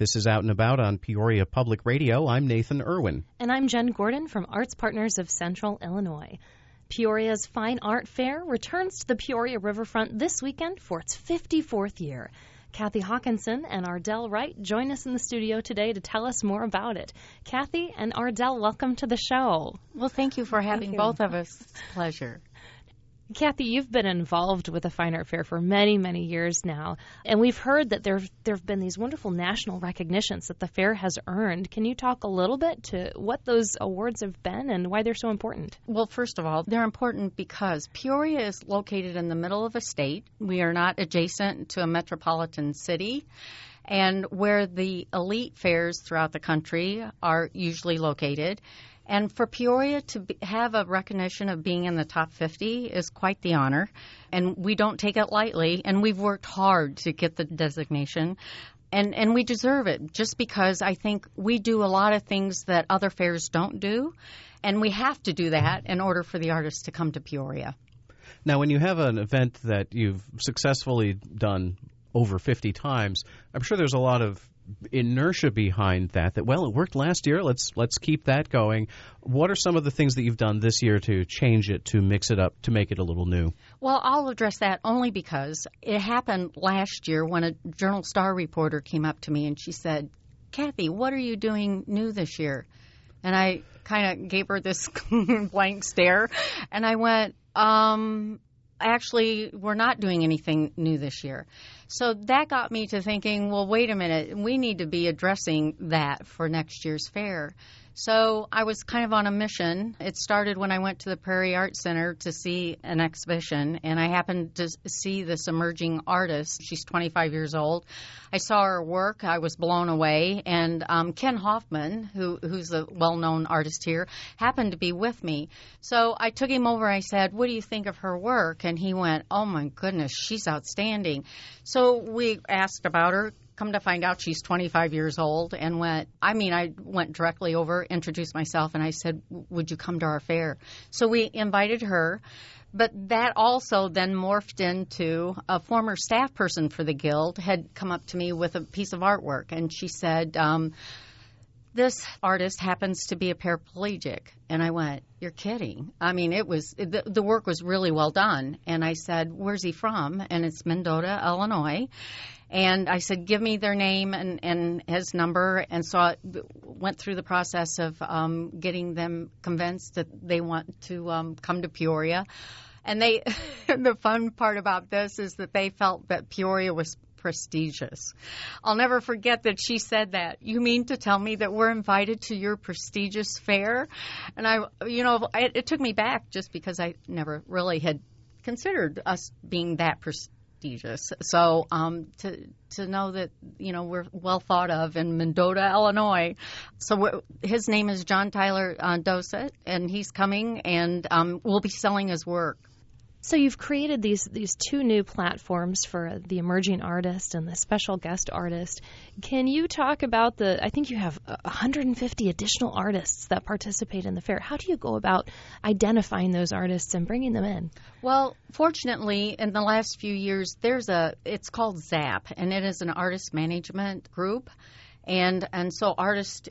This is Out and About on Peoria Public Radio. I'm Nathan Irwin. And I'm Jen Gordon from Arts Partners of Central Illinois. Peoria's Fine Art Fair returns to the Peoria Riverfront this weekend for its 54th year. Kathy Hawkinson and Ardell Wright join us in the studio today to tell us more about it. Kathy and Ardell, welcome to the show. Well, thank you for having both of us. It's a pleasure. Kathy, you've been involved with the Fine Art Fair for many, many years now, and we've heard that there have been these wonderful national recognitions that the fair has earned. Can you talk a little bit to what those awards have been and why they're so important? Well, first of all, they're important because Peoria is located in the middle of a state. We are not adjacent to a metropolitan city, and where the elite fairs throughout the country are usually located. And for Peoria to have a recognition of being in the top 50 is quite the honor, and we don't take it lightly, and we've worked hard to get the designation, and we deserve it just because I think we do a lot of things that other fairs don't do, and we have to do that in order for the artists to come to Peoria. Now, when you have an event that you've successfully done over 50 times, I'm sure there's a lot of inertia behind that, well, it worked last year, let's keep that going. What are some of the things that you've done this year to change it, to mix it up, to make it a little new? Well, I'll address that only because it happened last year when a Journal Star reporter came up to me and she said, Kathy, what are you doing new this year? And I kind of gave her this blank stare, and I went, actually, we're not doing anything new this year. So that got me to thinking, well, wait a minute, we need to be addressing that for next year's fair. So I was kind of on a mission. It started when I went to the Prairie Art Center to see an exhibition, and I happened to see this emerging artist. She's 25 years old. I saw her work. I was blown away. And Ken Hoffman, who's a well-known artist here, happened to be with me. So I took him over. I said, what do you think of her work? And he went, oh, my goodness, she's outstanding. So we asked about her. Come to find out she's 25 years old and I went directly over, introduced myself, and I said, would you come to our fair? So we invited her. But that also then morphed into a former staff person for the Guild had come up to me with a piece of artwork. And she said, this artist happens to be a paraplegic. And I went, you're kidding. I mean, the work was really well done. And I said, where's he from? And it's Mendota, Illinois. And I said, give me their name and his number. And so I went through the process of getting them convinced that they want to come to Peoria. And the fun part about this is that they felt that Peoria was prestigious. I'll never forget that she said that. You mean to tell me that we're invited to your prestigious fair? And it took me back just because I never really had considered us being that prestigious. So to know that, we're well thought of in Mendota, Illinois. So his name is John Tyler Dosset, and he's coming, and we'll be selling his work. So you've created these two new platforms for the emerging artist and the special guest artist. Can you talk about I think you have 150 additional artists that participate in the fair. How do you go about identifying those artists and bringing them in? Well, fortunately, in the last few years, it's called ZAP, and it is an artist management group. And so artists,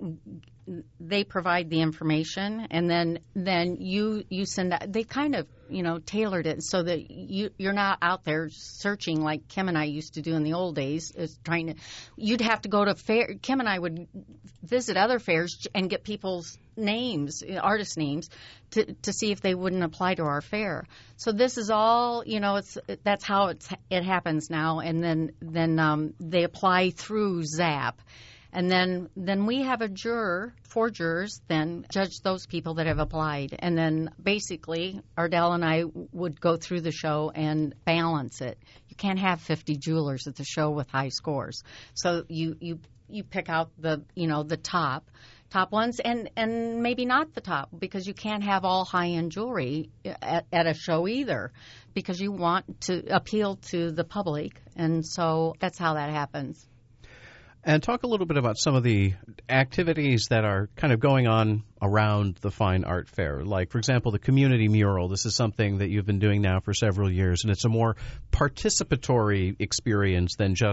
they provide the information, and then you send out. They kind of tailored it so that you're not out there searching like Kim and I used to do in the old days. You'd have to go to fair. Kim and I would visit other fairs and get people's names, artist names, to see if they wouldn't apply to our fair. So this is all, that's how it happens now, and then they apply through ZAP. And then we have four jurors, then judge those people that have applied. And then basically, Ardell and I would go through the show and balance it. You can't have 50 jewelers at the show with high scores. So you pick out the top ones and maybe not the top, because you can't have all high-end jewelry at a show either, because you want to appeal to the public. And so that's how that happens. And talk a little bit about some of the activities that are kind of going on around the Fine Art Fair. Like, for example, the community mural. This is something that you've been doing now for several years, and it's a more participatory experience than just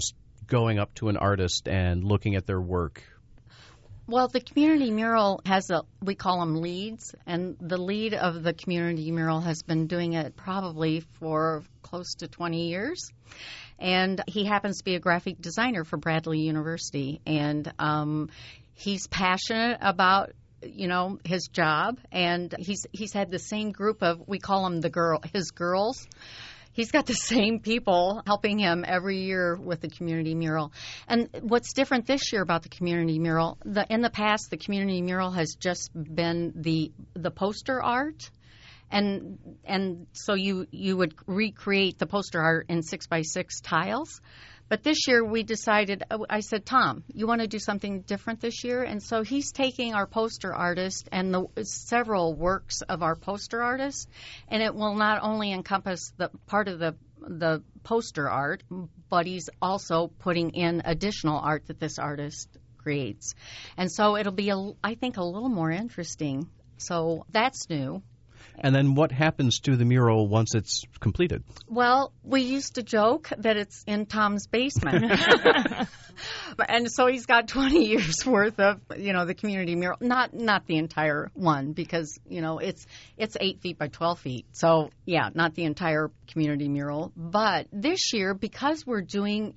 going up to an artist and looking at their work? Well, the community mural we call them leads, and the lead of the community mural has been doing it probably for close to 20 years. And he happens to be a graphic designer for Bradley University, and he's passionate about his job, and he's had the same group of, we call them his girls. He's got the same people helping him every year with the community mural. And what's different this year about the community mural, in the past, the community mural has just been the poster art. And so you would recreate the poster art in 6x6 tiles. But this year we decided, I said, Tom, you want to do something different this year? And so he's taking our poster artist and the several works of our poster artist, and it will not only encompass the part of the poster art, but he's also putting in additional art that this artist creates. And so it'll be, I think, a little more interesting. So that's new. And then what happens to the mural once it's completed? Well, we used to joke that it's in Tom's basement. And so he's got 20 years worth of, the community mural. Not the entire one, because, it's 8 feet by 12 feet. So, yeah, not the entire community mural. But this year, because we're doing,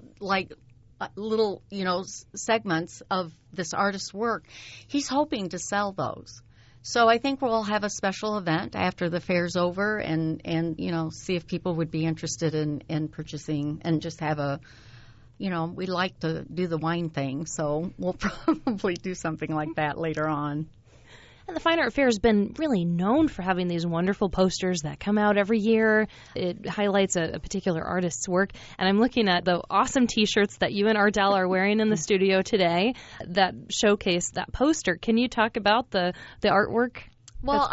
little, segments of this artist's work, he's hoping to sell those. So I think we'll have a special event after the fair's over and see if people would be interested in purchasing, and just have we like to do the wine thing, so we'll probably do something like that later on. And the Fine Art Fair has been really known for having these wonderful posters that come out every year. It highlights a particular artist's work. And I'm looking at the awesome T-shirts that you and Ardell are wearing in the studio today that showcase that poster. Can you talk about the artwork? Well,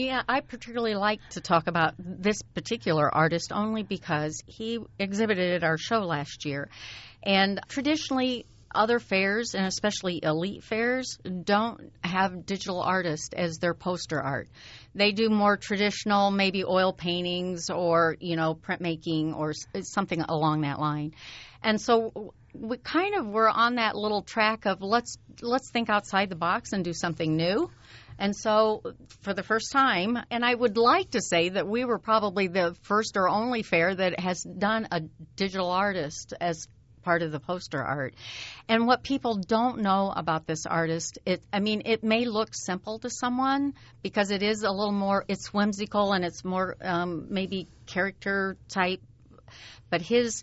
I particularly like to talk about this particular artist only because he exhibited at our show last year. And traditionally, other fairs, and especially elite fairs, don't have digital artists as their poster art. They do more traditional, maybe oil paintings or, printmaking or something along that line. And so we kind of were on that little track of let's think outside the box and do something new. And so for the first time, and I would like to say that we were probably the first or only fair that has done a digital artist as part of the poster art. And what people don't know about this artist, it may look simple to someone because it is a little more, it's whimsical and it's more maybe character type, but his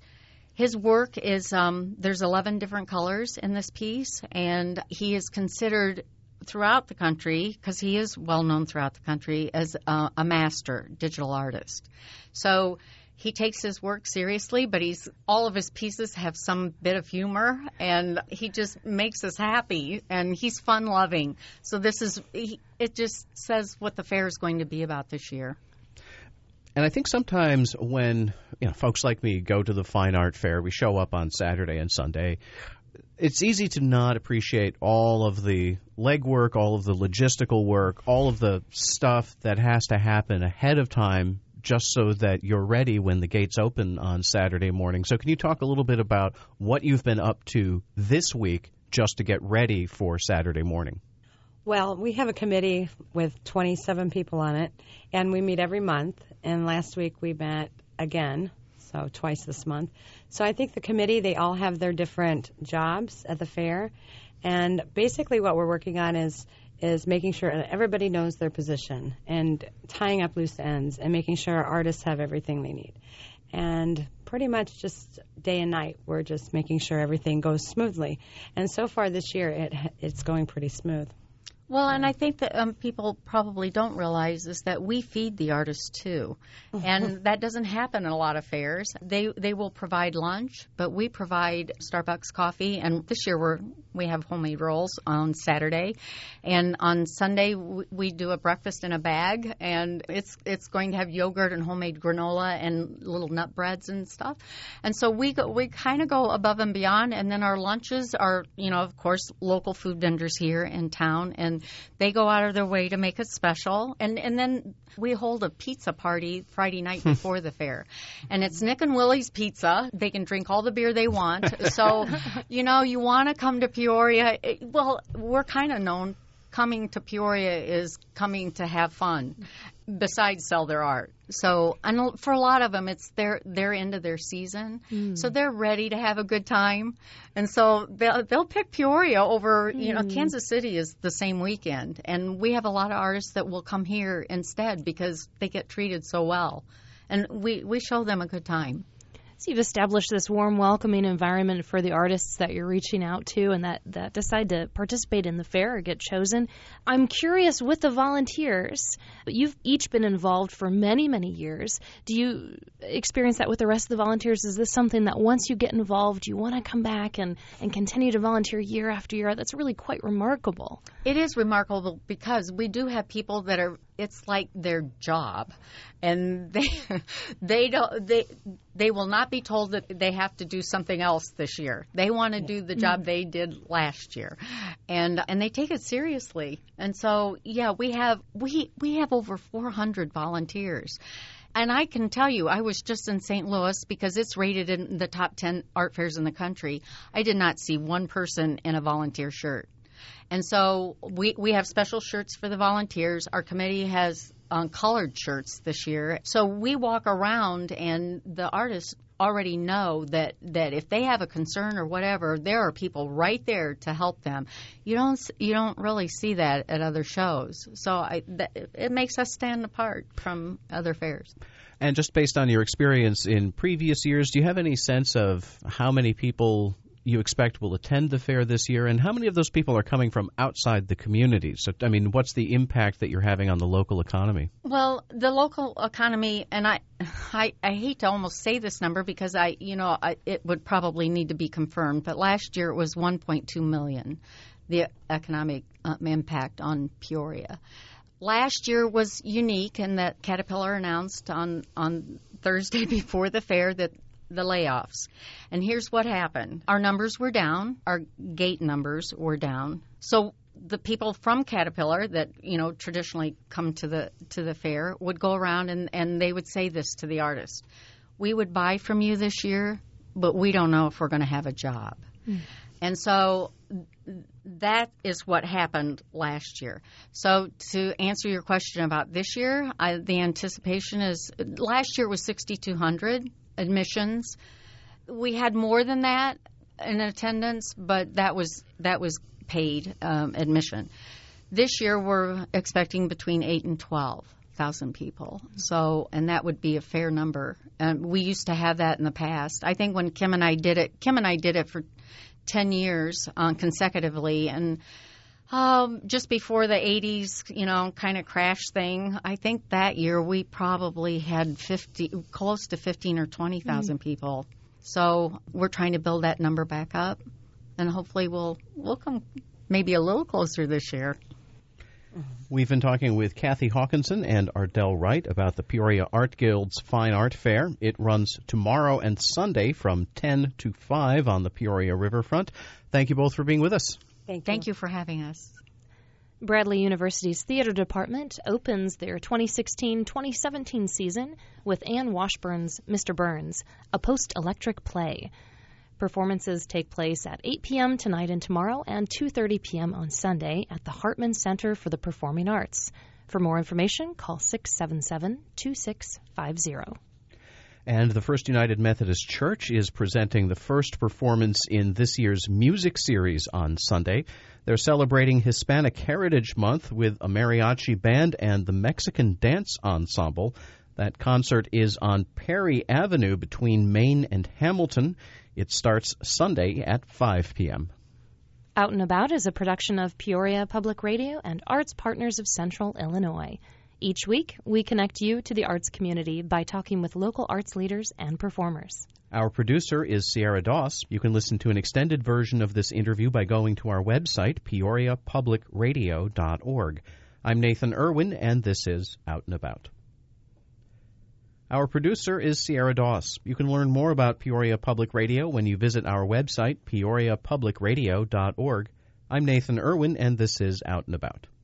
work is, there's 11 different colors in this piece, and he is considered throughout the country, because he is well known throughout the country, as a master digital artist. So he takes his work seriously, but all of his pieces have some bit of humor, and he just makes us happy, and he's fun-loving. So it just says what the fair is going to be about this year. And I think sometimes when folks like me go to the Fine Art Fair, we show up on Saturday and Sunday, it's easy to not appreciate all of the legwork, all of the logistical work, all of the stuff that has to happen ahead of time just so that you're ready when the gates open on Saturday morning. So can you talk a little bit about what you've been up to this week just to get ready for Saturday morning? Well, we have a committee with 27 people on it, and we meet every month. And last week we met again, so twice this month. So I think the committee, they all have their different jobs at the fair. And basically what we're working on is making sure everybody knows their position and tying up loose ends and making sure our artists have everything they need. And pretty much just day and night, we're just making sure everything goes smoothly. And so far this year, it's going pretty smooth. Well, and I think that people probably don't realize is that we feed the artists too, and that doesn't happen in a lot of fairs. They will provide lunch, but we provide Starbucks coffee, and this year we have homemade rolls on Saturday, and on Sunday we do a breakfast in a bag, and it's going to have yogurt and homemade granola and little nut breads and stuff, and so we kind of go above and beyond, and then our lunches are of course local food vendors here in town, and and they go out of their way to make it special. And then we hold a pizza party Friday night before the fair. And it's Nick and Willie's Pizza. They can drink all the beer they want. So, you know, you want to come to Peoria. Well, we're kind of known. Coming to Peoria is coming to have fun, besides sell their art. So, and for a lot of them, it's their end of their season, so they're ready to have a good time, and so they'll pick Peoria over. You know, Kansas City is the same weekend, and we have a lot of artists that will come here instead because they get treated so well, and we show them a good time. So you've established this warm, welcoming environment for the artists that you're reaching out to and that decide to participate in the fair or get chosen. I'm curious, with the volunteers, you've each been involved for many, many years. Do you experience that with the rest of the volunteers? Is this something that once you get involved, you want to come back and continue to volunteer year after year? That's really quite remarkable. It is remarkable because we do have people that are, it's like their job, and they will not be told that they have to do something else this year. They want to do the job they did last year, and they take it seriously. And so, yeah, we have over 400 volunteers. And I can tell you, I was just in St. Louis because it's rated in the top 10 art fairs in the country. I did not see one person in a volunteer shirt. And so we have special shirts for the volunteers. Our committee has colored shirts this year. So we walk around, and the artists already know that if they have a concern or whatever, there are people right there to help them. You don't really see that at other shows. So it makes us stand apart from other fairs. And just based on your experience in previous years, do you have any sense of how many people you expect will attend the fair this year, and how many of those people are coming from outside the community? So, I mean, what's the impact that you're having on the local economy? Well, the local economy, and I hate to almost say this number because it would probably need to be confirmed, but last year it was 1.2 million, the economic impact on Peoria. Last year was unique in that Caterpillar announced on Thursday before the fair that the layoffs. And here's what happened. Our numbers were down. Our gate numbers were down. So the people from Caterpillar that, traditionally come to the fair would go around and they would say this to the artist. We would buy from you this year, but we don't know if we're going to have a job. And so that is what happened last year. So to answer your question about this year, the anticipation is last year was 6,200 admissions. We had more than that in attendance, but that was paid admission. This year we're expecting between 8,000 and 12,000 people. So, and that would be a fair number. We used to have that in the past. I think when Kim and I did it for 10 years consecutively, and just before the 80s, kind of crash thing, I think that year we probably had close to 15 or 20,000 people. So we're trying to build that number back up, and hopefully we'll come maybe a little closer this year. We've been talking with Kathy Hawkinson and Ardell Wright about the Peoria Art Guild's Fine Art Fair. It runs tomorrow and Sunday from 10 to 5 on the Peoria Riverfront. Thank you both for being with us. Thank you for having us. Bradley University's theater department opens their 2016-2017 season with Anne Washburn's Mr. Burns, a post-electric play. Performances take place at 8 p.m. tonight and tomorrow and 2:30 p.m. on Sunday at the Hartman Center for the Performing Arts. For more information, call 677-2650. And the First United Methodist Church is presenting the first performance in this year's music series on Sunday. They're celebrating Hispanic Heritage Month with a mariachi band and the Mexican Dance Ensemble. That concert is on Perry Avenue between Main and Hamilton. It starts Sunday at 5 p.m. Out and About is a production of Peoria Public Radio and Arts Partners of Central Illinois. Each week, we connect you to the arts community by talking with local arts leaders and performers. Our producer is Sierra Doss. You can listen to an extended version of this interview by going to our website, peoriapublicradio.org. I'm Nathan Irwin, and this is Out and About. Our producer is Sierra Doss. You can learn more about Peoria Public Radio when you visit our website, peoriapublicradio.org. I'm Nathan Irwin, and this is Out and About.